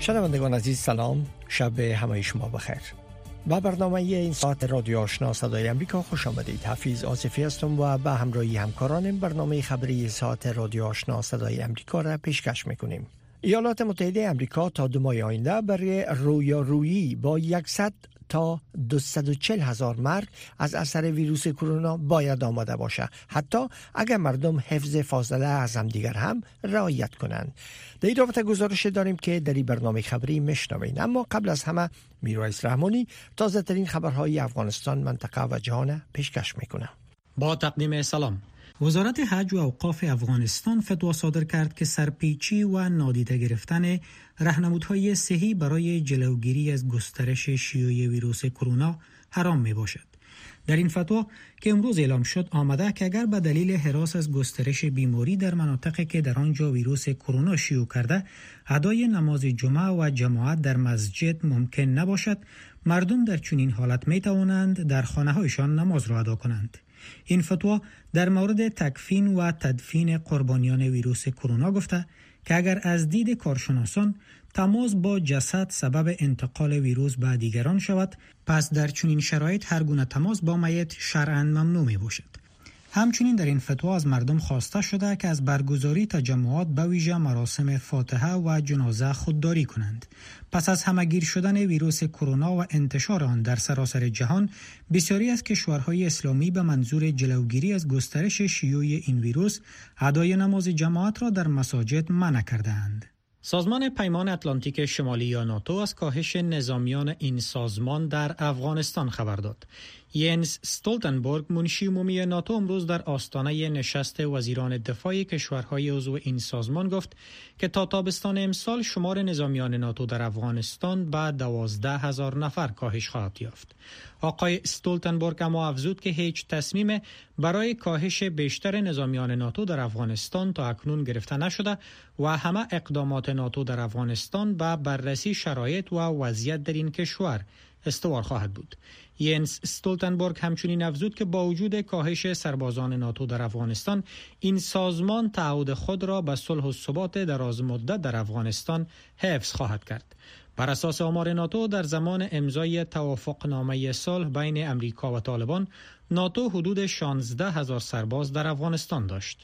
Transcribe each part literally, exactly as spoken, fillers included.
شنوندگان عزیز سلام، شب همه شما بخیر. با برنامه این ساعت رادیو آشنا صدای امریکا خوش آمدید. حفیظ آصفی هستم و به همراهی همکارانم برنامه خبری ساعت رادیو آشنا صدای امریکا را پیشکش میکنیم. ایالات متحده امریکا تا دو ماه آینده برای رویارویی با صد تا دویست و چهل هزار مرگ از اثر ویروس کرونا باید آماده باشه، حتی اگر مردم حفظ فاصله از هم دیگر هم رعایت کنند. در این رابطه گزارش داریم که در این برنامه خبری میشنوید. اما قبل از همه میرواعظ رحمانی تازه ترین خبرهای افغانستان، منطقه و جهان پیشکش میکنه. با تقدیم سلام. وزارت حج و اوقاف افغانستان فتوا صادر کرد که سرپیچی و نادیده گرفتن راهنمودهای صحی برای جلوگیری از گسترش شیوع ویروس کرونا حرام می باشد. در این فتوا که امروز اعلام شد آمده که اگر به دلیل هراس از گسترش بیماری در مناطقی که در آنجا ویروس کرونا شیوع کرده ادای نماز جمعه و جماعت در مسجد ممکن نباشد، مردم در چنین حالت می توانند در خانه هایشان نماز را ادا کنند. این فتوا در مورد تکفین و تدفین قربانیان ویروس کرونا گفته که اگر از دید کارشناسان تماس با جسد سبب انتقال ویروس به دیگران شود، پس در چنین شرایط هر گونه تماس با میت شرعاً ممنوع می باشد. همچنین در این فتوا از مردم خواسته شده که از برگزاری تجمعات به ویژه مراسم فاتحه و جنازه خودداری کنند. پس از همه‌گیر شدن ویروس کرونا و انتشار آن در سراسر جهان، بسیاری از کشورهای اسلامی به منظور جلوگیری از گسترش شیوع این ویروس ادای نماز جماعت را در مساجد منع کرده‌اند. سازمان پیمان اتلانتیک شمالی یا ناتو از کاهش نظامیان این سازمان در افغانستان خبر داد. ینس استولتنبرگ، منشی عمومی ناتو، امروز در آستانه نشست وزیران دفاع کشورهای عضو این سازمان گفت که تا تابستان امسال شمار نظامیان ناتو در افغانستان به دوازده هزار نفر کاهش خواهد یافت. آقای استولتنبرگ اما افزود که هیچ تصمیم برای کاهش بیشتر نظامیان ناتو در افغانستان تا اکنون گرفته نشده و همه اقدامات ناتو در افغانستان به بررسی شرایط و وضعیت در این کشور استوار خواهد بود. ینس استولتنبرگ همچنین افزود که با وجود کاهش سربازان ناتو در افغانستان، این سازمان تعهد خود را به صلح و ثبات دراز مدت در افغانستان حفظ خواهد کرد. بر اساس آمار ناتو در زمان امضای توافقنامه صلح بین امریکا و طالبان، ناتو حدود شانزده هزار سرباز در افغانستان داشت.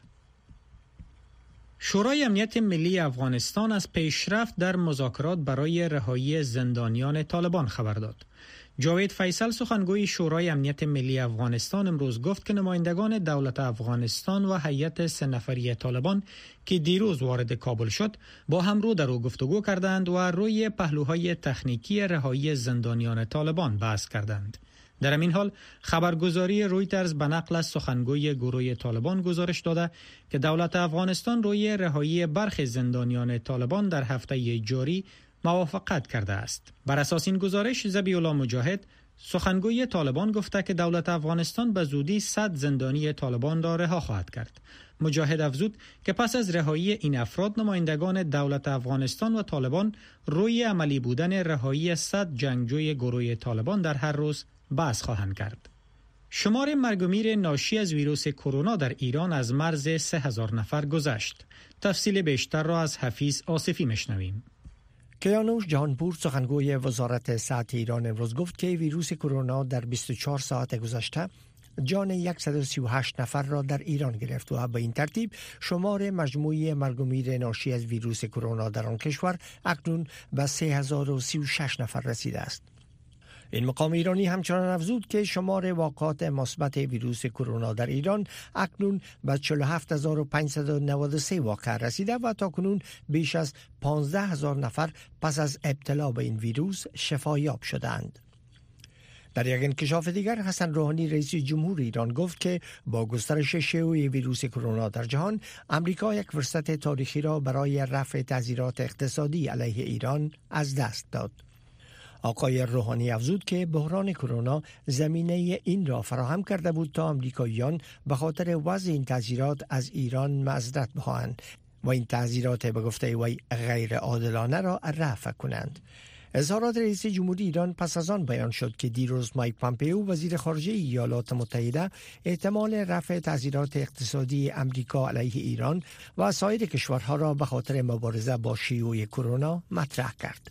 شورای امنیت ملی افغانستان از پیشرفت در مذاکرات برای رهایی زندانیان طالبان خبر داد. جاوید فیصل، سخنگوی شورای امنیت ملی افغانستان، امروز گفت که نمایندگان دولت افغانستان و هیئت سه نفری طالبان که دیروز وارد کابل شد با هم رو در رو گفتگو کردند و روی پهلوهای تکنیکی رهایی زندانیان طالبان بحث کردند. در همین حال خبرگزاری رویترز به نقل از سخنگوی گروه طالبان گزارش داده که دولت افغانستان روی رهایی برخی زندانیان طالبان در هفته جاری موافقت کرده است. بر اساس این گزارش، ذبیح‌الله مجاهد، سخنگوی طالبان، گفته که دولت افغانستان به زودی صد زندانی طالبان را رها خواهد کرد. مجاهد افزود که پس از رهایی این افراد، نمایندگان دولت افغانستان و طالبان روی عملی بودن رهایی صد جنگجوی گروه طالبان در هر روز بحث خواهند کرد. شمار مرگ و میر ناشی از ویروس کرونا در ایران از مرز سه هزار نفر گذشت. تفصیل بیشتر را از حفیظ آصفی میشنویم. کیانوش جهانپور، سخنگوی وزارت صحت ایران، امروز گفت که ویروس کرونا در بیست و چهار ساعت گذشته جان صد و سی و هشت نفر را در ایران گرفت و به این ترتیب شمار مجموعی مرگ و میر ناشی از ویروس کرونا در آن کشور اکنون به سه هزار و سی و شش نفر رسیده است. این مقام ایرانی همچنان افزود که شمار واقعات مثبت ویروس کرونا در ایران اکنون به چهل و هفت هزار و پانصد و نود و سه واقع رسیده و تاکنون بیش از پانزده هزار نفر پس از ابتلا به این ویروس شفایاب شدند. در یک انکشاف دیگر، حسن روحانی رئیس جمهور ایران گفت که با گسترش شیوع ویروس کرونا در جهان، امریکا یک فرصت تاریخی را برای رفع تعزیرات اقتصادی علیه ایران از دست داد. آقای روحانی افزود که بحران کرونا زمینه این را فراهم کرده بود تا آمریکاییان به خاطر وضع این تعزیرات از ایران معذرت بخواهند و این تعزیرات به گفته وی غیر عادلانه را رفع کنند. اظهارات رئیس جمهوری ایران پس از آن بیان شد که دیروز مایک پامپئو وزیر خارجه ایالات متحده احتمال رفع تعزیرات اقتصادی امریکا علیه ایران و سایر کشورها را به خاطر مبارزه با شیوع کرونا مطرح کرد.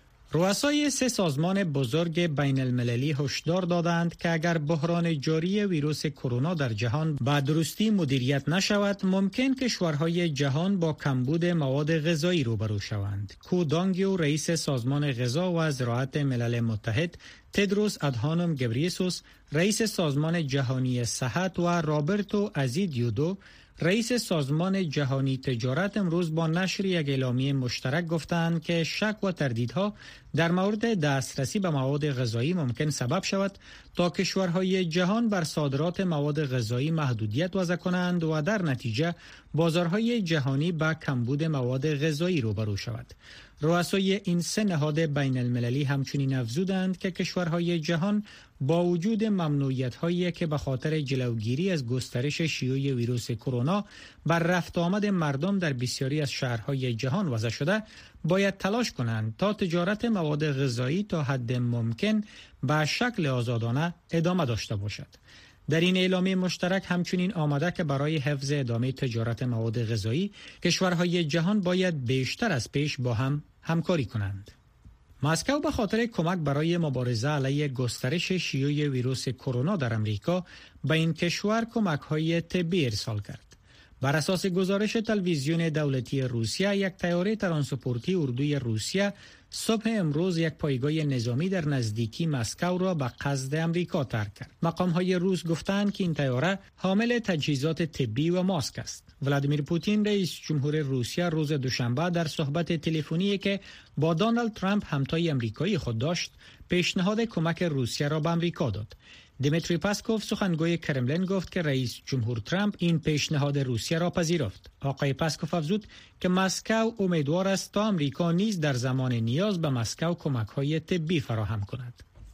رؤسای سه سازمان بزرگ بین المللی هشدار دادند که اگر بحران جاری ویروس کرونا در جهان به درستی مدیریت نشود، ممکن کشورهای جهان با کمبود مواد غذایی روبرو شوند. کو دانگیو رئیس سازمان غذا و زراعت ملل متحد، تدروس ادهانوم گبریسوس رئیس سازمان جهانی صحت و رابرتو ازیدیودو رئیس سازمان جهانی تجارت امروز با نشر یک اعلامیه مشترک گفتند که شک و تردیدها در مورد دسترسی به مواد غذایی ممکن سبب شود تا کشورهای جهان بر صادرات مواد غذایی محدودیت وضع کنند و در نتیجه بازارهای جهانی به کمبود مواد غذایی روبرو شود. رؤسای این سه نهاد بین المللی همچنین افزودند که کشورهای جهان با وجود ممنوعیت‌هایی که به خاطر جلوگیری از گسترش شیوع ویروس کرونا بر رفت آمد مردم در بسیاری از شهرهای جهان وضع شده، باید تلاش کنند تا تجارت مواد غذایی تا حد ممکن به شکل آزادانه ادامه داشته باشد. در این اعلامیه مشترک همچنین آمده که برای حفظ ادامه تجارت مواد غذایی کشورهای جهان باید بیشتر از پیش با هم همکاری کنند. مسکو به خاطر کمک برای مبارزه علیه گسترش شیوع ویروس کرونا در امریکا به این کشور کمک‌های طبی ارسال کرد. بر اساس گزارش تلویزیون دولتی روسیه، یک طیاره ترانسپورتی اردوی روسیه صبح امروز یک پایگاه نظامی در نزدیکی مسکو را به قصد امریکا ترک کرد. مقام‌های روس گفتند که این طیاره حامل تجهیزات طبی و ماسک است. ولادیمیر پوتین رئیس جمهور روسیه روز دوشنبه در صحبت تلفنی که با دونالد ترامپ همتای امریکایی خود داشت، پیشنهاد کمک روسیه را به امریکا داد. دیمیتری پاسکوف سخنگوی کرملین گفت که رئیس جمهور ترامپ این پیشنهاد روسیه را پذیرفت. آقای پاسکوف افزود که مسکو امیدوار است تا امریکا نیز در زمان نیاز به مسکو کمک‌های طبی فراهم کند.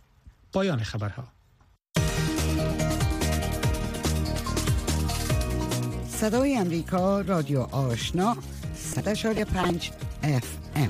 پایان خبرها. صدای امریکا، رادیو آشنا، صد و پنج اف ام.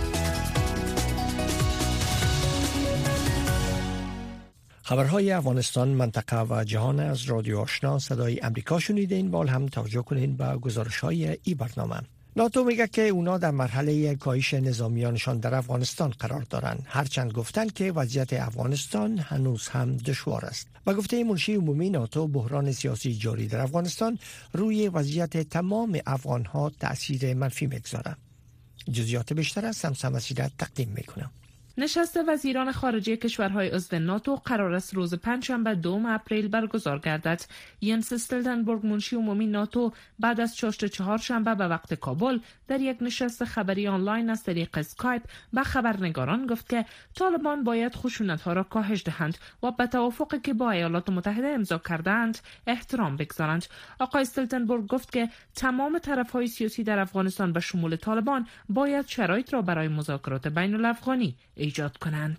خبرهای افغانستان، منطقه و جهان از رادیو آشنا صدای امریکا شنیدین. بال هم توجه کنین به گزارش‌های این برنامه. ناتو میگه که اونا در مرحله کاهش نظامیانشان در افغانستان قرار دارند، هرچند گفتن که وضعیت افغانستان هنوز هم دشوار است. با گفته منشی عمومی ناتو، بحران سیاسی جاری در افغانستان روی وضعیت تمام افغان‌ها تأثیر منفی میگذاره. جزئیات بیشتر از سمسم مسیرت تقدیم میکنم. نشست وزیران خارجه کشورهای عضو ناتو قرار است روز پنجشنبه دوم اپریل برگزار گردد. ینس استولتنبرگ، منشی عمومی ناتو، بعد از چاشت چهارشنبه به وقت کابل در یک نشست خبری آنلاین از طریق اسکایپ به خبرنگاران گفت که طالبان باید خشونت‌ها را کاهش دهند و به توافقی که با ایالات متحده امضا کردند احترام بگذارند. آقای استولتنبرگ گفت که تمام طرف‌های سیاسی در افغانستان به شمول طالبان باید شرایط را برای مذاکرات بین‌الافغانی ایجاد کنند.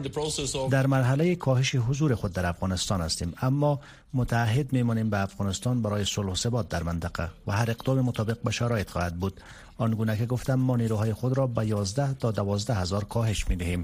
در مرحله کاهش حضور خود در افغانستان هستیم، اما متعهد میمانیم به افغانستان برای صلح و ثبات در منطقه و هر اقدام مطابق به شرایط خواهد بود. آنگونه که گفتم، ما نیروهای خود را به یازده تا دوازده هزار کاهش می‌دهیم.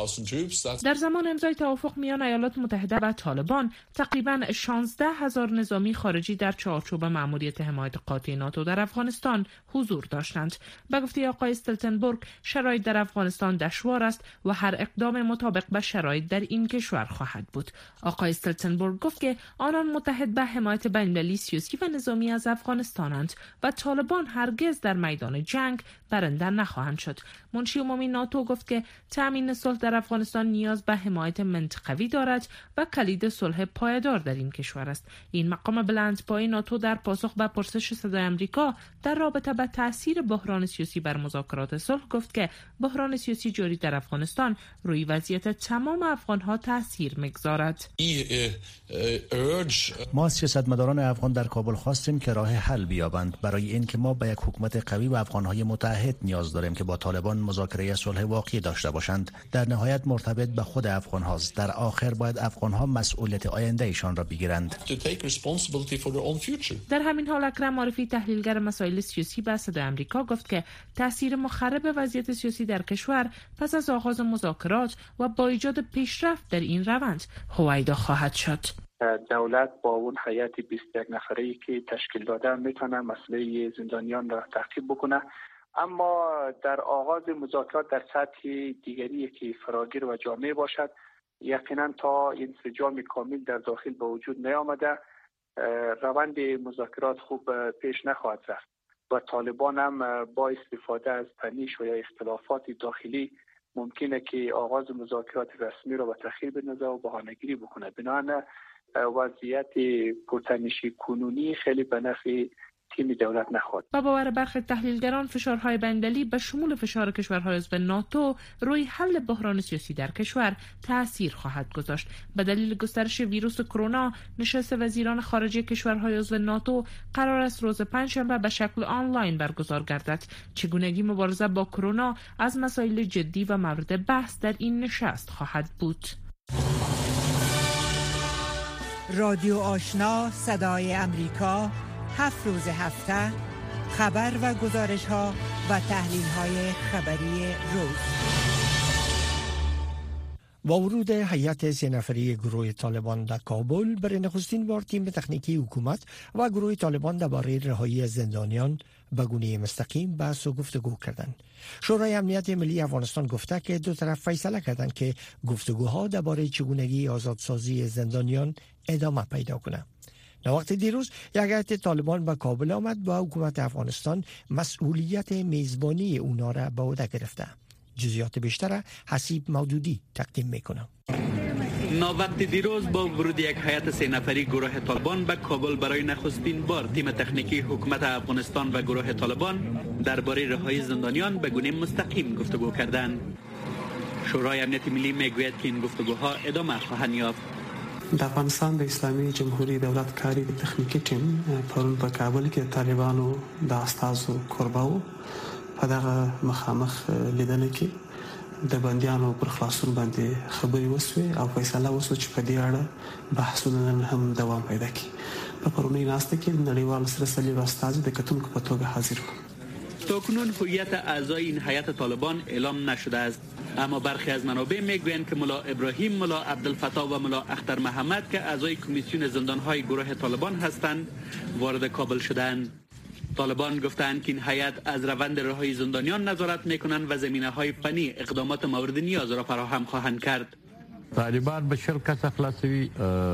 در زمان امضای توافق میان ایالات متحده و طالبان، تقریباً شانزده هزار نظامی خارجی در چارچوب مأموریت حمایت قاطع ناتو در افغانستان حضور داشتند. به گفته آقای استولتنبرگ، شرایط در افغانستان دشوار است و هر اقدام مطابق به شرایط در این کشور خواهد بود. آقای استولتنبرگ گفت که آنان متحد به حمایت بین‌المللی سیاسی و نظامی از افغانستانند و طالبان هرگز در میدان جنگ برنده نخواهند شد. منشی عمومی ناتو گفت که تأمین صلح در افغانستان نیاز به حمایت منطقوی دارد و کلید صلح پایدار در این کشور است. این مقام بلندپایه ناتو در پاسخ به پرسش صدای آمریکا در رابطه با تأثیر بحران سیاسی بر مذاکرات صلح گفت که بحران سیاسی جاری در افغانستان روی وضعیت تمام افغان‌ها تأثیر می‌گذارد. ما سیاستمداران افغان در کابل خواستیم که راه حل بیابند برای اینکه ما به یک حکومت قوی و افغانهای متحد نیاز داریم که با طالبان مذاکره صلح واقعی داشته باشند. در نهایت مرتبط به خود افغان هاست. در آخر باید افغان ها مسئولیت آینده ایشان را بگیرند. در همین حال اکرم عارفی تحلیلگر مسائل سیاسی به صدای آمریکا گفت که تاثیر مخرب وضعیت سیاسی در کشور پس از آغاز مذاکرات و با ایجاد پیشرفت در این روند هویدا خواهد شد. دولت با اون هیئت بیست و یک نفره‌ای که تشکیل داده میتونه مسئله زندانیان را تعقیب بکنه، اما در آغاز مذاکرات در سطح دیگری که فراگیر و جامع باشد، یقینا تا انسجام کامل در داخل به وجود نیامده روند مذاکرات خوب پیش نخواهد رفت و طالبان هم با استفاده از تنش و یا اختلافات داخلی ممکنه که آغاز مذاکرات رسمی را به تأخیر بندازه و بهانه‌گیری بکنه. بنابراین وضعیت پرتنشی کنونی خیلی به نفع تیم دولت نخواهد. با باور برخی تحلیلگران فشارهای بین‌المللی به شمول فشار کشورهای عضو ناتو روی حل بحران سیاسی در کشور تأثیر خواهد گذاشت. به دلیل گسترش ویروس کرونا، نشست وزیران خارجه کشورهای عضو ناتو قرار است روز پنجشنبه به شکل آنلاین برگزار گردد. چگونگی مبارزه با کرونا از مسائل جدی و مورد بحث در این نشست خواهد بود. رادیو آشنا صدای امریکا، هفت روز هفته خبر و گزارش ها و تحلیل های خبری روز. با ورود هیئت سه نفره گروه طالبان در کابل، برای نخستین بار تیم تکنیکی حکومت و گروه طالبان درباره رهایی زندانیان به گونه مستقیم بحث و گفتگو کردند. شورای امنیت ملی افغانستان گفته که دو طرف فیصله کردند که گفتگوها درباره چگونگی آزادسازی زندانیان ادامه پیدا کنند. در وقت دیروز یک هیئت طالبان به کابل آمد با حکومت افغانستان مسئولیت میزبانی اونا را به عهده گرفته. جزئیات بیشتر حسیب مودودی تقدیم میکنم. ناوقت دیروز با ورود یک هیئت سه نفری گروه طالبان به کابل برای نخستین بار تیم تکنیکی حکومت افغانستان و گروه طالبان درباره رهایی زندانیان به گونه مستقیم گفتگو کردند. شورای امنیت ملی میگوید که این گفتگوها ادامه خواهند یافت. د افغانستان د اسلامي جمهوریت دولت کاری تخنیکی تیم پرون په کابل کې طالبانو د استازو کورباو په دغه مخامخ لیدنه کې د بندیانو پر خلاصون باندې خبري وسوي او فیصله وسو چې په دې اړه بحثونه هم دوام پیدا کړي. په پرونی ناسته کې نړیوال سره سلیب استازي د کتونکو په توګه حاضر وو. تاکنون هویت اعضای این هیئت طالبان اعلام نشده است، اما برخی از منابع میگویند که ملا ابراهیم، ملا عبدالفتاح و ملا اختر محمد که اعضای کمیسیون زندانهای گروه طالبان هستند وارد کابل شدند. طالبان گفتند که این هیئت از روند رهایی زندانیان نظارت میکنند و زمینه‌های فنی اقدامات مورد نیاز را فراهم خواهند کرد. طالبان به شل کس خلاصوي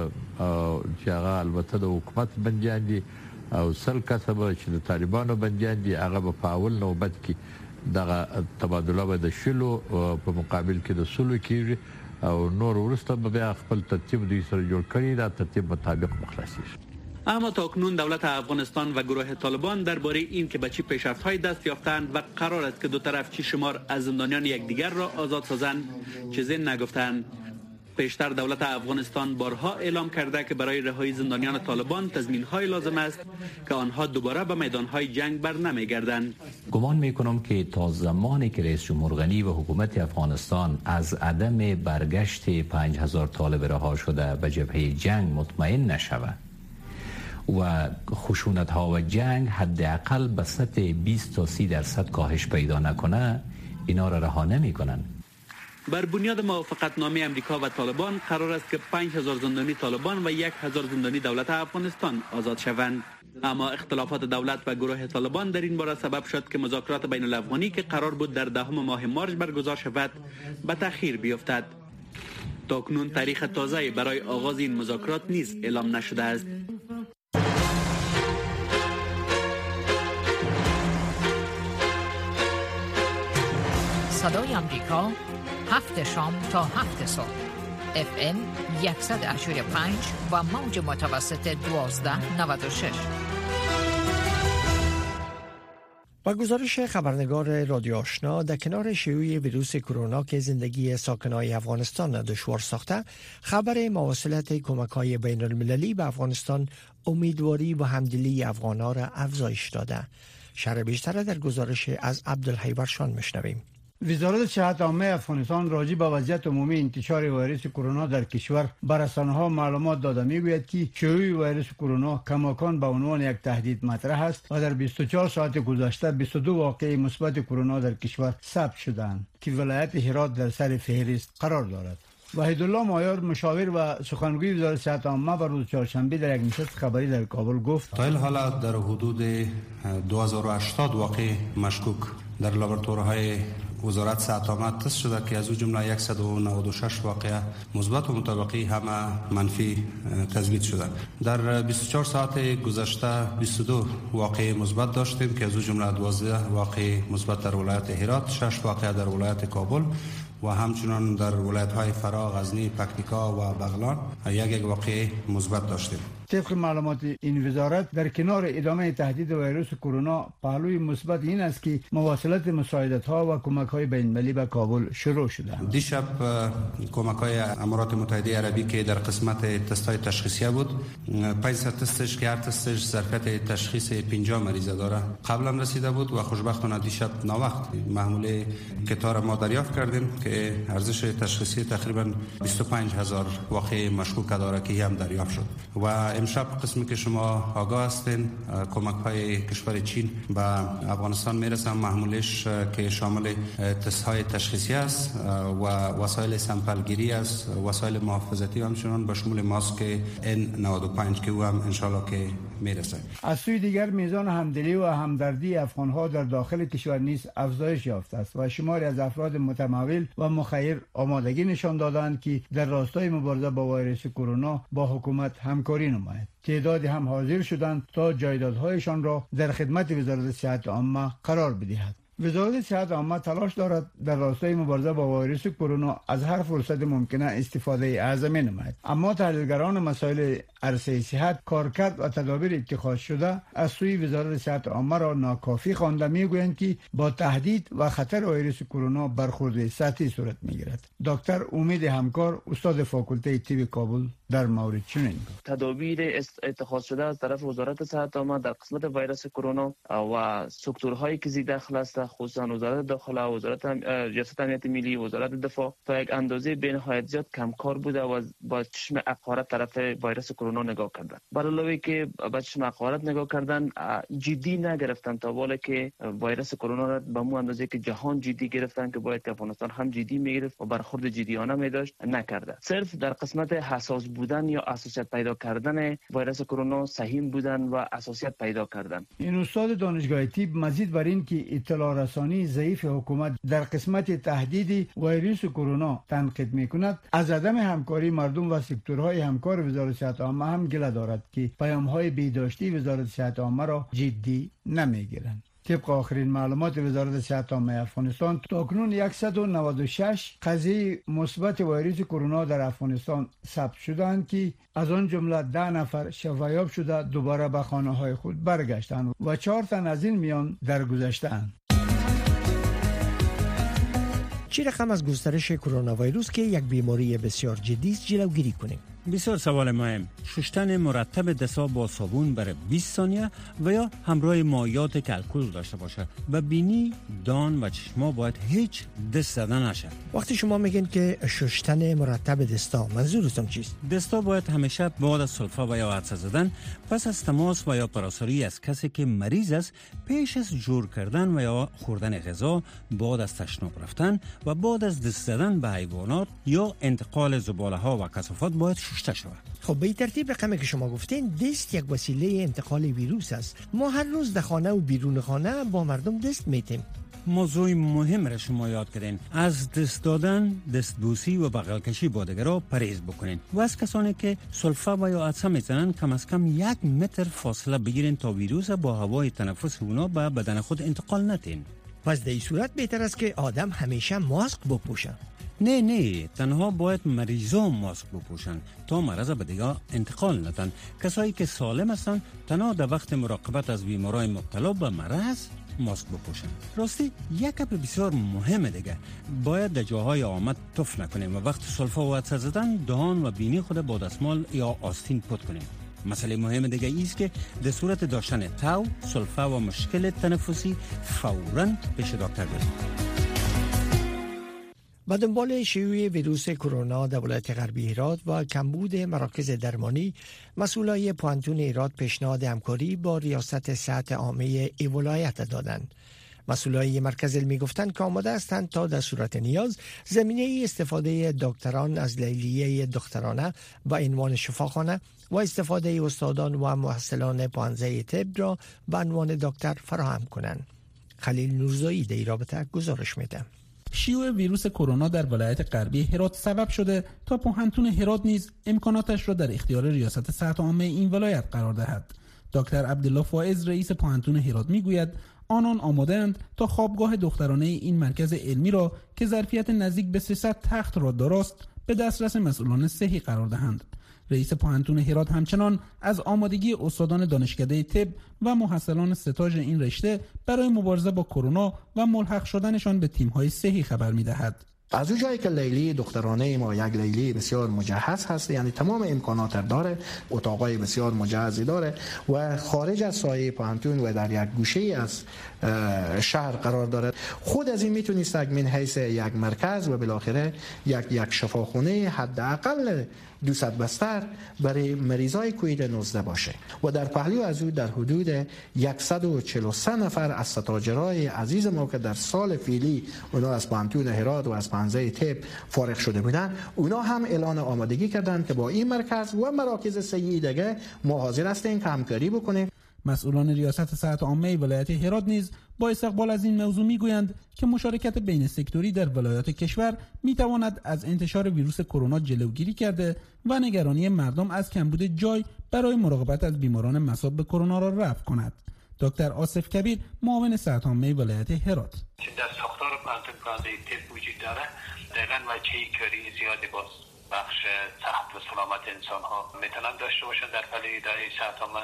چې هغه البته د حکومت بندیان دي او سل کس به چې د طالبانو بندیان دي هغه په اول نوبت کې دغه تبادله به د شلو په مقابل کې د سلو کېږي او نور ورسته به بیا خپل ترتیب دوی سره جوړ کړي دا ترتیب مطابق مخلصي. اما تاکنون دولت افغانستان و گروه طالبان درباره این که به چه پیشرفت‌های دست یافتند و قرار است که دو طرف چه شمار از زندانیان یکدیگر را آزاد سازند چیزی نگفتند. پیشتر دولت افغانستان بارها اعلام کرده که برای رهایی زندانیان طالبان تضمین‌های لازم است که آنها دوباره به میدان‌های جنگ برنمیگردند. گمان می‌کنم که تا زمانی که رئیس جمهور غنی و حکومت افغانستان از عدم برگشت پنج هزار طالب رها شده به جبهه جنگ مطمئن نشود و خشونت‌ها و جنگ حداقل به سطح بیست تا سی درصد کاهش پیدا نکنه، اینا را رها نمی‌کنند. بر بنیاد موافقتنامه امریکا و طالبان قرار است که پنج هزار زندانی طالبان و یک هزار زندانی دولت افغانستان آزاد شوند. اما اختلافات دولت و گروه طالبان در این باره سبب شد که مذاکرات بین الافغانی که قرار بود در دهم ماه مارس برگزار شود به تأخیر بیفتد. تاکنون تاریخ تازه برای آغاز این مذاکرات نیز اعلام نشده است. صدای آمریکا، هفت شام تا هفت صبح، اف ام صد و هشتاد و پنج و موج متوسط دوازده نود و شش. با گزارش خبرنگار رادیو آشنا، در کنار شیوع ویروس کرونا که زندگی ساکنان افغانستان دشوار ساخته، خبر مواصلت کمک‌های بین المللی به افغانستان امیدواری و همدلی افغان‌ها را افزایش داده. شرح بیشتر در گزارش از عبدالحی ورشان میشنویم. وزارت صحت عامه افغانستان راجع به وضعیت عمومی انتشار ویروس کرونا در کشور به رسانه‌ها معلومات داده میگوید که شیوع ویروس کرونا کماکان به عنوان یک تهدید مطرح است و در بیست و چهار ساعت گذشته بیست و دو واقعه مثبت کرونا در کشور ثبت شدند که ولایت هرات در سر فهرست قرار دارد. وحیدالله مایار مشاور و سخنگوی وزارت صحت عامه بر روز چهارشنبه در یک نشست خبری در کابل گفت تا این حالت در حدود دو هزار و هشتاد واقع مشکوک در لابراتوارهای وزارت صحت عامه تست شده که از او جمله صد و نود و شش واقعه مثبت و مطابقی همه منفی تثبیت شده. در بیست و چهار ساعت گذشته بیست و دو واقعه مثبت داشتیم که از او جمله دوازده واقعه مثبت در ولایت هرات، شش واقعه در ولایت کابل و همچنان در ولایت‌های فرا، غزنی، پکتیکا و بغلان یک یک واقعه مثبت داشتیم. طبق معلومات این وزارت در کنار ادامه تهدید ویروس کرونا پهلوی مثبت این است که مواصلت مساعدت‌ها و کمک‌های بین‌المللی به کابل شروع شده. دیشب کمک‌های امارات متحده عربی که در قسمت تست‌های تشخیصی بود، پنجصد تستش که هر تستش ظرفیت تشخیص پنجاه مریض داره قبلا رسیده بود و خوشبختانه دیشب ناوقت محموله کتار ما دریافت کردیم که ارزش تشخیصی تقریبا بیست و پنج هزار واقعه مشکوک داره که هم دریافت شد. و امشب قسمی که شما آگاه هستین کمک‌های کشور چین به افغانستان میرسن، محمولش که شامل تست‌های تشخیصی است و وسایل سمپلگیری است، وسایل محافظتی همچنان به شمول ماسک ان نود و پنج که او هم انشالله که میرسه. از سوی دیگر میزان همدلی و همدردی افغان‌ها در داخل کشور نیز افزایش یافته است و شماری از افراد متمول و مخیر آمادگی نشان دادند که در راستای مبارزه با ویروس کرونا با حکومت همکاری نمایند. تعدادی هم حاضر شدند تا جایدادهایشان را در خدمت وزارت صحت عامه قرار بدهد. وزارت صحت عامه تلاش دارد در راستای مبارزه با ویروس کرونا از هر فرصت ممکنه استفاده اعظمی نماید، اما تحلیلگران مسائل عرصه صحت کارکرد و تدابیر اتخاذ شده از سوی وزارت صحت عامه را ناکافی خوانده میگویند که با تهدید و خطر ویروس کرونا برخورد سطحی صورت میگیرد. دکتر امید همکار استاد فاکولته طب کابل در مورد چنین گفت: تدابیر اتخاذ شده از طرف وزارت صحت عامه در قسمت ویروس کرونا و سکتورهایی که زیر دخل است، خصوصا وزارت داخله، وزارت ریاست امنیت ملی، وزارت دفاع تا یک اندازه به نهایت زیاد کمکار بوده و با چشم حقارت طرف ویروس کرونا نگاه کردن. علاوه که با چشم حقارت نگاه کردن، جدی نگرفتن تا بالا که ویروس کرونا را به مو اندازه که جهان جدی گرفتن که باید افغانستان هم جدی میگرفت و برخورد جدیانه می داشت نکرده. صرف در قسمت حساس بودن یا اساسیت پیدا کردن ویروس کرونا سهیم بودن و اساسیت پیدا کردن. این استاد دانشگاه طب مزید بر این که اطلاع رسانی ضعیف حکومت در قسمت تهدید ویروس کرونا تنقید میکند، از عدم همکاری مردم و سکتورهای همکار وزارت صحت عامه هم گله دارد که پیام‌های بی‌داشتی وزارت صحت عامه را جدی نمیگیرند. طبق آخرین معلومات وزارت صحت عامه افغانستان تاکنون صد و نود و شش قضیه مثبت ویروس کرونا در افغانستان ثبت شدند که از آن جمله ده نفر شفایاب شده دوباره به خانه‌های خود برگشتند و چهار تن از این میان درگذشتند. چه رقم از گسترش کرونا ویروس که یک بیماری بسیار جدی است جلوگیری کنیم؟ بسیار سوال مهم. شستن مرتب دست‌ها با صابون برای بیست ثانیه و یا همراه مایعات که الکل داشته باشه. و بینی، دان و چشما باید هیچ دست زدن نشه. وقتی شما میگین که شستن مرتب دستا، منظورتون چیست؟ دستا باید همیشه بعد از سلفا و یا عطسه زدن پس از تماس و یا پراساری از کسی که مریض است پیش از جور کردن و یا خوردن غذا، بعد از تشناب رفتن و بعد از دست زدن به حیوانات یا انتقال زباله ها و کثافات باید شسته شود. خب به این ترتیب رقمی که شما گفتین دست یک وسیله انتقال ویروس است. ما هر روز در خانه و بیرون خانه با مردم دست میتیم. موضوع مهم را شما یاد کردین. از دست دادن، دستبوسی و بغل کشی با دیگران پرهیز بکنین و از کسانی که سلفا و یا عطسه میزنن کم از کم یک متر فاصله بگیرین تا ویروس با هوای تنفس اونا به بدن خود انتقال ندین. پس در این صورت بهتر است که آدم همیشه ماسک بپوشن. نه نه، تنها باید مریضان ماسک بپوشن تا مرض به دیگه انتقال ندن. کسایی که سالم هستن تنها در وقت مراقبت از بیمارای مبتلا به مرض ماسک بپوشن. راستی یک گپ بسیار مهمه دیگه، باید در جاهای آمد تف نکنیم و وقت سلفا و عطسه زدن دهان و بینی خود با دستمال یا آستین پاک کنیم. مسئله مهم دیگه است که در صورت داشتن تاو، سلفه و مشکل تنفسی فوراً پیش دکتر برید. با دنبال شیوع ویروس کرونا در ولایت غربی هرات و کمبود مراکز درمانی، مسئولای پوانتون هرات پیشنهاد همکاری با ریاست صحت عامه ای ولایت دادند. مسئولای مرکز علمی گفتند که آماده هستند تا در صورت نیاز زمینه استفاده دکتران از لیلیه دخترانه با عنوان شفاخانه و استفاده استادان و محصلان پانزه طب را به عنوان دکتر فراهم کنند. خلیل نورزایی در این رابطه گزارش میده. شیوع ویروس کرونا در ولایت غربی هرات سبب شده تا پوهنتون هرات نیز امکاناتش را در اختیار ریاست صحت عامه این ولایت قرار دهد. دکتر عبدالله فائز رئیس پوهنتون هرات میگوید آنان آماده‌اند تا خوابگاه دخترانه این مرکز علمی را که ظرفیت نزدیک به سیصد تخت را دارست به دسترس مسئولان صحی قرار دهند. رئیس پوهنتون هرات همچنان از آمادگی استادان دانشکده طب و محصلان ستاژ این رشته برای مبارزه با کرونا و ملحق شدنشان به تیم‌های صحی خبر می‌دهد. از اون جایی که لیلی دخترانه ما یک لیلی بسیار مجهز هست، یعنی تمام امکانات داره، اتاقای بسیار مجهزی داره و خارج از سایه پوهنتون و در یک گوشه از شهر قرار داره. خود از این میتونست من حیث یک مرکز و بالاخره یک یک شفاخانه حداقل دویست بستر برای مریضای کووید نوزده باشه و در پهلو از او در حدود صد و چهل و سه نفر از ستاجرای عزیز ما که در سال فیلی اونا از پوهنتون هرات و از پانزه طب فارغ شده بودن، اونا هم اعلان آمادگی کردند که با این مرکز و مراکز صحی دیگه ما حاضر هستیم که همکاری بکنیم. مسئولان ریاست صحت عامه ولایت هرات نیز با استقبال از این موضوع میگویند که مشارکت بین سکتوری در ولایات کشور میتواند از انتشار ویروس کرونا جلوگیری کرده و نگرانی مردم از کمبود جای برای مراقبت از بیماران مصاب به کرونا را رفع کند. دکتر آصف کبیر، معاون صحت عامه ولایت هرات: در ساختار پوهنتون پانزه طب وجود داره، دقیقاً وجهی کاری زیادی باز بخش صحت و سلامت انسان ها میتونن داشته باشن در پلی اداره صحت عامه.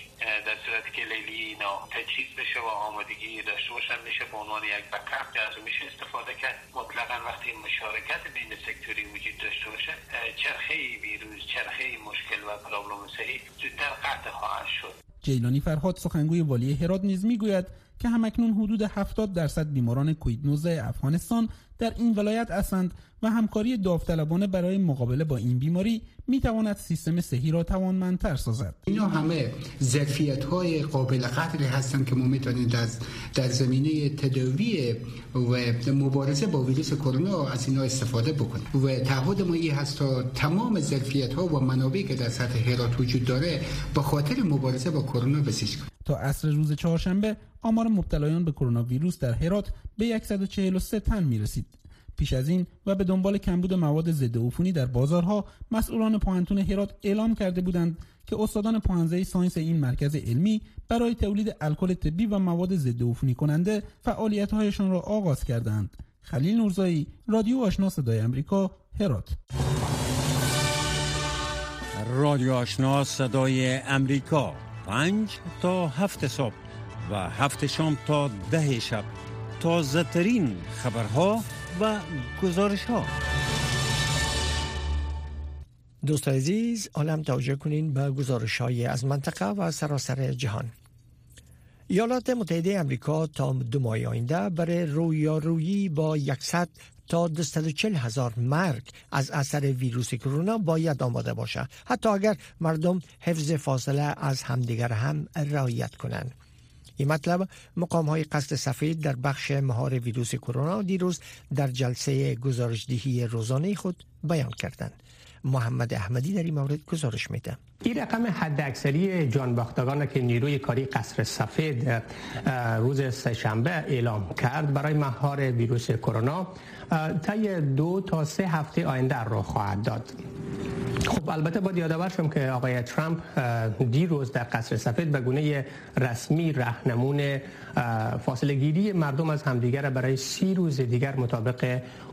در صورتی که لیلی اینا تجهیز بشه و آمادگی داشته باشن میشه به عنوان یک بکاپ که از میشه استفاده کرد. مطلقاً وقتی مشارکت بین سکتوری وجود داشته باشه، چرخه ویروس، چرخه مشکل و پرابلم صحی زودتر قطع خواهد شد. جیلانی فرهاد، سخنگوی والی هرات، نیز میگوید که همکنون حدود هفتاد درصد بیماران کووید نوزده افغانستان در این ولایت هستند و همکاری داوطلبانه برای مقابله با این بیماری میتواند سیستم صحی را توانمندتر سازد. اینا همه ظرفیت‌های قابل قدری هستند که ما میتونیم در در زمینه تداوی و مبارزه با ویروس کرونا از اینا استفاده بکنیم و تعهد ما این هست تا تمام ظرفیت‌ها و منابعی که در سطح هرات وجود داره به خاطر مبارزه با کرونا بسیج کنیم. تا عصر روز چهارشنبه آمار مبتلایان به کرونا ویروس در هرات به صد و چهل و سه تن میرسید. پیش از این و به دنبال کمبود مواد ضد عفونی در بازارها، مسئولان پوهنتون هرات اعلام کرده بودند که استادان پوهنځی ساینس این مرکز علمی برای تولید الکل طبی و مواد ضد عفونی کننده فعالیت‌هایشان را آغاز کردند. خلیل نورزایی، رادیو آشنا صدای آمریکا، هرات. رادیو آشنا صدای آمریکا، پنج تا هفت صبح و هفت شام تا ده شب، تازه ترین خبرها و گزارش ها. دوست عزیز، عالم توجه کنین به گزارش های از منطقه و سراسر جهان. ایالات متحده آمریکا تا دو ماه آینده برای رویارویی با صد تا دویست و چهل هزار مرگ از اثر ویروس کرونا باید آماده باشه، حتی اگر مردم حفظ فاصله از همدیگر هم رعایت کنند. این مطلب مقام های قصد سفید در بخش مهار ویروس کرونا دیروز در جلسه گزارشدهی روزانه خود بیان کردند. محمد احمدی در این مورد گزارش میده. این رقم حداکثری جانباختگان که نیروی کاری قصر سفید روز سه‌شنبه اعلام کرد برای مهار ویروس کرونا طی دو تا سه هفته آینده رخ خواهد داد. خب البته باید یادآور شم که آقای ترامپ دیروز در قصر سفید به گونه رسمی راهنمون فاصله گیری مردم از همدیگر برای سی روز دیگر مطابق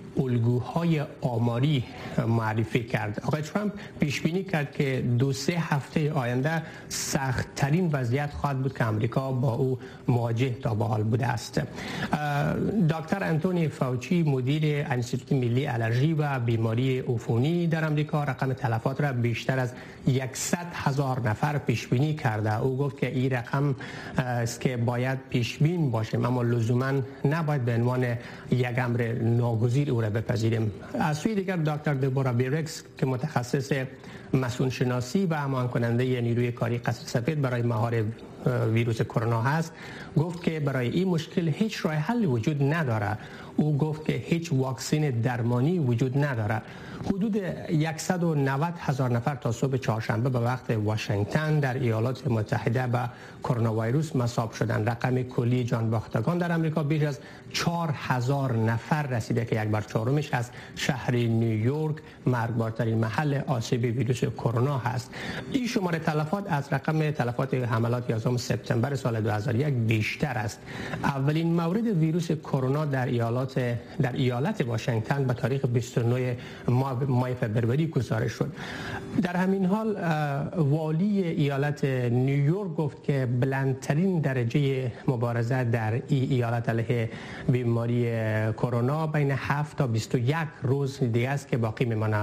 الگوهای آماری معرفی کرد. آقای ترامپ پیش بینی کرد که دو سه هفته آینده سخت ترین وضعیت خواهد بود که امریکا با او مواجه تا به حال بوده است. دکتر انتونی فاوچی مدیر انستیتوت ملی آلرژی و بیماری عفونی در امریکا رقم تلفات را بیشتر از صد هزار نفر پیش بینی کرده. او گفت که این رقم است که باید پیش بین باشیم، اما لزوما نباید به عنوان یک امر ناگزیر او را بپذیریم. از سوی دیگر دکتر دبورا بیرکس که متخصص مسئول شناسی و امان کننده نیروی کاری قصر سفید برای مهار ویروس کرونا هست، گفت که برای این مشکل هیچ راه حل وجود نداره. او گفت که هیچ واکسن درمانی وجود نداره. حدود صد و نود هزار نفر تا صبح چهارشنبه به وقت واشنگتن در ایالات متحده به کرونا ویروس مصاب شدند. رقم کلی جان باختگان در امریکا بیش از چهار هزار نفر رسیده که یک بر چهارمش از شهر نیویورک مرگبارترین محل آسیب ویروس کرونا هست. این شماره تلفات از رقم تلفات حملات یازده سپتامبر سال دو هزار و یک بیشتر است. اولین مورد ویروس کرونا در ایالات در ایالت واشنگتن به تاریخ بیست و نه ماه فوریه گزارش شد. در همین حال والی ایالت نیویورک گفت که بلندترین درجه مبارزه در این ایالت علیه بیماری کرونا بین هفت تا بیست و یک روز دیگه است که باقی میمانه.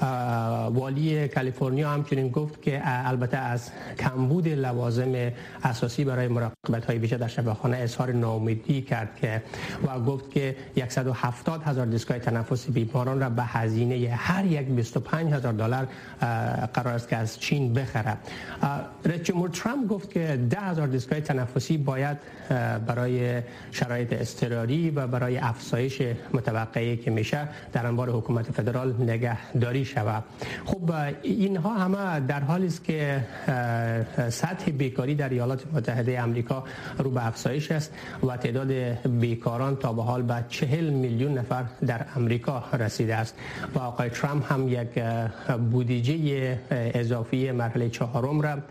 والی کالیفرنیا همچنین گفت که البته از کمبود لوازم اساسی برای مراقبت های ویژه در شفاخانه اظهار ناامیدی کرد که و گفت که صد و هفتاد هزار دستگاه تنفسی بیماران را به هزینه هر یک بیست و پنج هزار دلار قرار است که از چین بخره. رئیس جمهور ترامپ گفت که ده هزار دستگاه تنفسی باید برای شرایط اضطراری و برای افزایش متوقعی که میشه در انبار حکومت فدرال نگهداری شود. خب اینها همه در حالی است که سطح بیکاری در ایالات متحده آمریکا رو به افزایش است و تعداد بیکاران تا به حال به چهل میلیون نفر در آمریکا رسیده است و آقای ترامپ هم یک بودجه اضافی مرحله چهارم را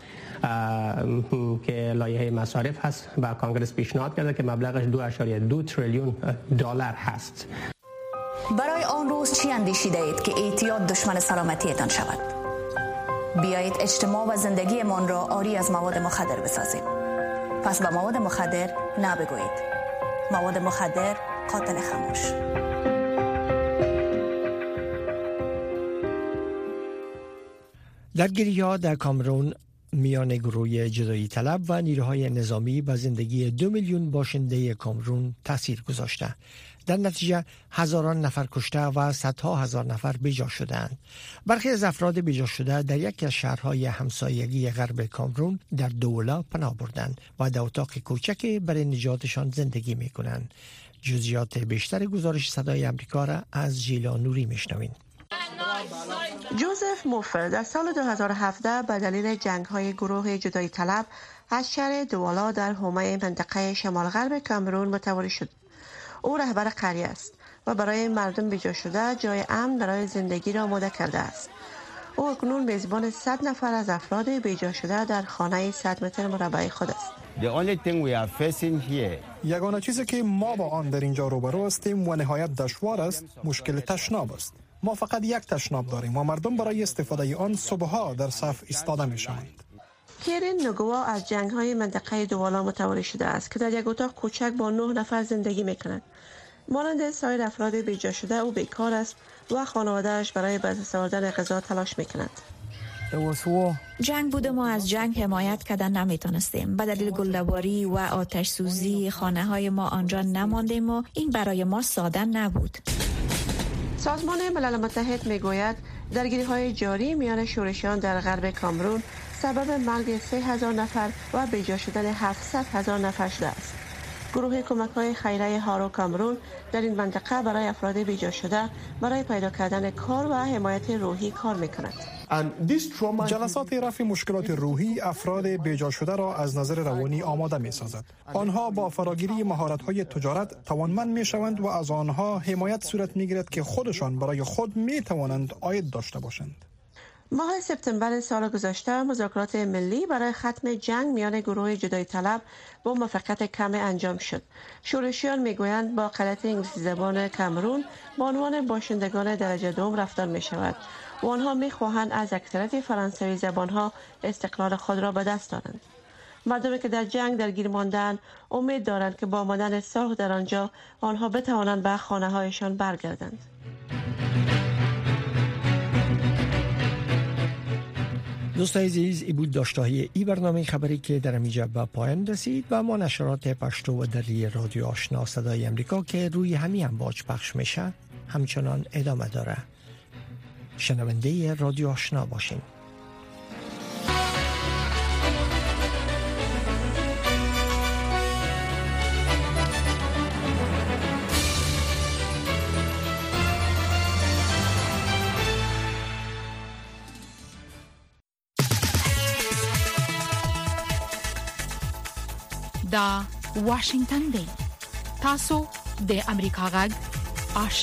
که لایحه مصارف هست و کانگرس پیشنهاد کرده که مبلغش دو اشاریه دو تریلیون دلار هست. برای آن روز چی اندیشیده اید که اعتیاد دشمن سلامتیتان شود؟ بیایید اجتماع و زندگیمان را عاری از مواد مخدر بسازیم. پس به مواد مخدر نبگویید. مواد مخدر قاتل خاموش. درگیری‌ها در کامرون میان گروه جدایی طلب و نیروهای نظامی به زندگی دو میلیون باشنده کامرون تاثیر گذاشته. در نتیجه هزاران نفر کشته و صدها هزار نفر بیجا شدند. برخی از افراد بیجا شده در یکی از شهرهای همسایگی غرب کامرون در دولا پناه بردند و در اتاق کوچکی برای نجاتشان زندگی می‌کنند. جزئیات بیشتر گزارش صدای آمریکا را از ژیلا نوری میشنوید. جوزف موفر در سال دو هزار و هفده به دلیل جنگ‌های گروه جدایی طلب از شهر دوالا در حومه منطقه شمال غرب کامرون متواری شد. او رهبر قریه است و برای مردم بیجا شده جای امن برای زندگی را آماده کرده است. او اکنون میزبان صد نفر از افراد بیجا شده در خانه صد متر مربع خود است. یگانه چیزی که ما با آن در اینجا روبرو هستیم و نهایت دشوار است مشکل تشناب است. ما فقط یک تشناب داریم و مردم برای استفاده آن صبحها در صف ایستاده می شوند. کیرین نگوا از جنگ‌های منطقه دوالا متواری شده است که در یک اتاق کوچک با نه نفر زندگی می‌کند. مانند سایر افراد بیجا شده او بیکار است و خانواده‌اش برای به دست آوردن غذا تلاش می‌کند. جنگ بود، ما از جنگ حمایت کردن نمیتونستیم. به دلیل گلدواری و آتش سوزی خانه های ما آنجا نماندیم و این برای ما ساده نبود. سازمان ملل متحد میگوید درگیری‌های جاری میان شورشیان در غرب کامرون سبب مرگ سه هزار نفر و بیجا شدن هفتصد هزار نفر شده است. گروه کمک‌های خیریه هارو کامرون در این منطقه برای افراد بیجا شده برای پیدا کردن کار و حمایت روحی کار می‌کند. جلسات رفع مشکلات روحی افراد بیجا شده را از نظر روانی آماده می‌سازد. آنها با فراگیری مهارت‌های تجارت توانمند می‌شوند و از آنها حمایت صورت می‌گیرد که خودشان برای خود می‌توانند عاید داشته باشند. ماه سپتامبر سال گذشته مذاکرات ملی برای ختم جنگ میان گروه جدایی طلب با موفقیت کم انجام شد. شورشیان میگویند با اقلیت انگلیسی زبان کامرون به عنوان باشندگان درجه دوم رفتار می شود و آنها میخواهند از اکثریت فرانسوی زبانها استقلال خود را به دست آورند. مردمی که در جنگ درگیر ماندند امید دارند که با آمدن صلح در آنجا آنها بتوانند به خانه هایشان برگردند. دوستای عزیز، ای بود داشته‌های ای برنامه خبری که در اینجا به پایان رسید و ما نشرات پشتو و دری رادیو آشنا صدای امریکا که روی همین امواج پخش میشه همچنان ادامه داره. شنونده رادیو آشنا باشین. دا واشنگتن دی تاسو د امریکا غږ آشنا